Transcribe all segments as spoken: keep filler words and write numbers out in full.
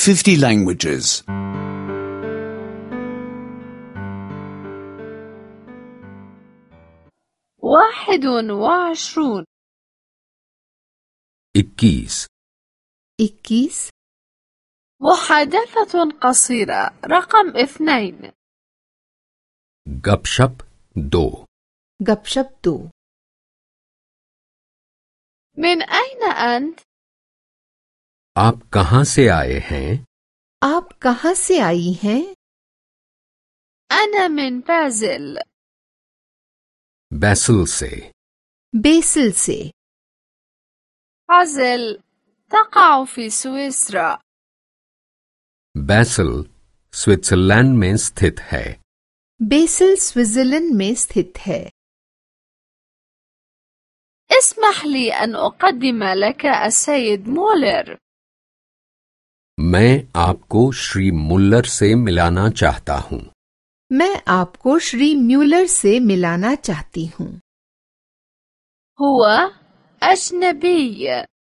fifty languages. واحد وعشرون. इक्कीस. इक्कीस. محادثة قصيرة رقم اثنين. गपशप दो. गपशप दो. من أين أنت؟ आप कहाँ से आए हैं? आप कहाँ से आई हैं? أنا من بازل. बैसल से. बेसिल से. بازل تقع في سويسرا. बैसल स्विट्जरलैंड में स्थित है. बेसिल स्विट्जरलैंड में स्थित है. اسمح لي أن أقدم لك السيد مولر. मैं आपको श्री मुल्लर से मिलाना चाहता हूँ. मैं आपको श्री म्यूलर से मिलाना चाहती हूँ. هو أجنبي.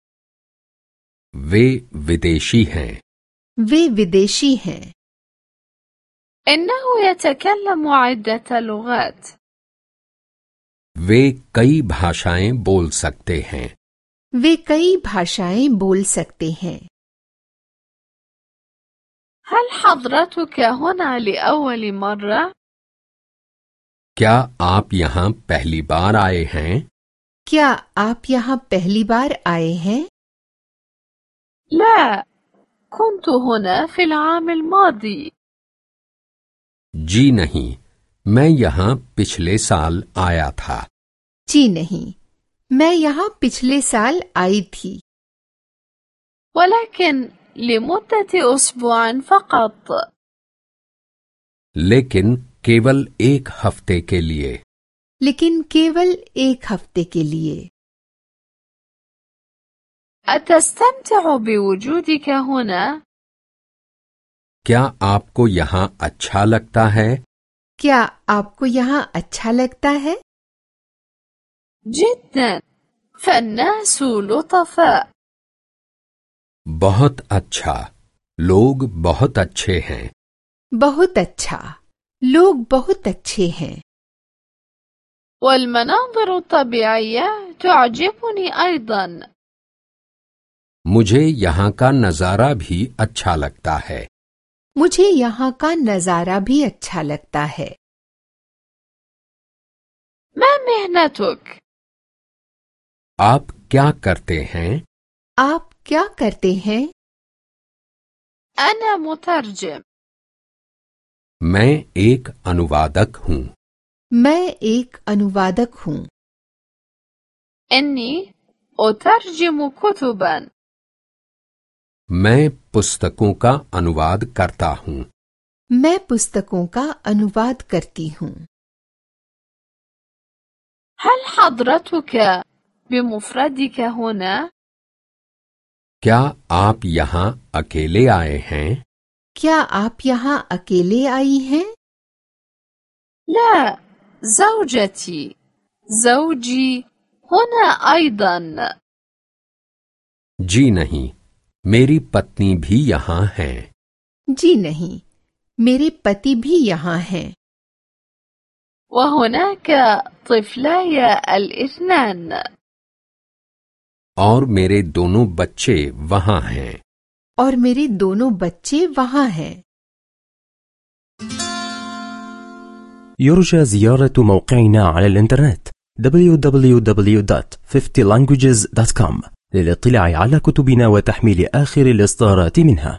वे विदेशी हैं. वे विदेशी हैं. إنه يتكلم عدة لغات. वे कई भाषाएं बोल सकते हैं. वे कई भाषाएं बोल सकते हैं. هل حضرتك هنا لأول مرة؟ क्या आप यहाँ पहली बार आए हैं? क्या आप यहाँ पहली बार आए हैं? لا، كنت هنا في العام الماضي. जी नहीं, मैं यहाँ पिछले साल आया था. जी नहीं, मैं यहाँ पिछले साल आई थी. ولكن لمدة أسبوع فقط. लेकिन केवल एक हफ्ते के लिए. लेकिन केवल एक हफ्ते के लिए. أتستمتع بوجودك هنا؟ क्या आपको यहाँ अच्छा लगता है? क्या आपको यहाँ अच्छा लगता है? جدا، فالناس لطفاء. बहुत अच्छा. लोग बहुत अच्छे हैं. बहुत अच्छा. लोग बहुत अच्छे हैं. والمناظر الطبيعية تعجبني أيضا. मुझे यहाँ का नज़ारा भी अच्छा लगता है. मुझे यहाँ का नजारा भी अच्छा लगता है. ما مهنتك؟ आप क्या करते हैं? आप क्या करते हैं? أنا مترجم. मैं एक अनुवादक हूँ. मैं एक अनुवादक हूँ. إني أترجم كتبا. मैं पुस्तकों का अनुवाद करता हूँ. मैं पुस्तकों का अनुवाद करती हूँ. هل حضرتك بمفردك هنا؟ क्या आप यहाँ अकेले आए हैं? क्या आप यहाँ अकेले आई हैं? لا، زوجتي زوجي هنا أيضا. जी नहीं, मेरी पत्नी भी यहाँ है. जी नहीं, मेरे पति भी यहाँ हैं. وهناك طفلاي الاثنان. और मेरे दोनों बच्चे वहाँ हैं. और मेरे दोनों बच्चे वहाँ हैं. يرجى زيارة موقعنا على الإنترنت دبليو دبليو دبليو دوت fifty languages دوت كوم للاطلاع على كتبنا وتحميل آخر الإصدارات منها.